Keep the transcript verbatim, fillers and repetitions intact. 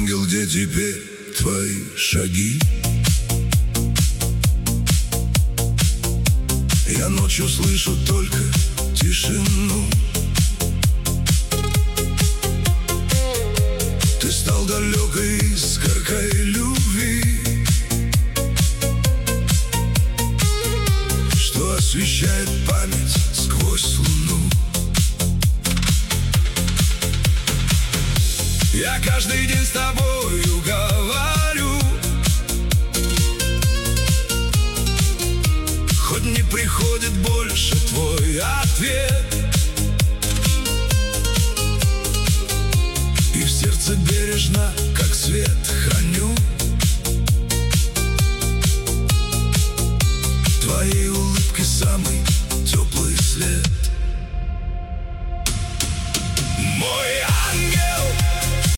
Ангел, где теперь твои шаги? Я ночью слышу только тишину. Ты стал далекой искоркой любви, что освещает память сквозь луну. Я каждый день с тобою говорю, хоть не приходит больше твой ответ, и в сердце бережно, как свет, храню твоей улыбки самый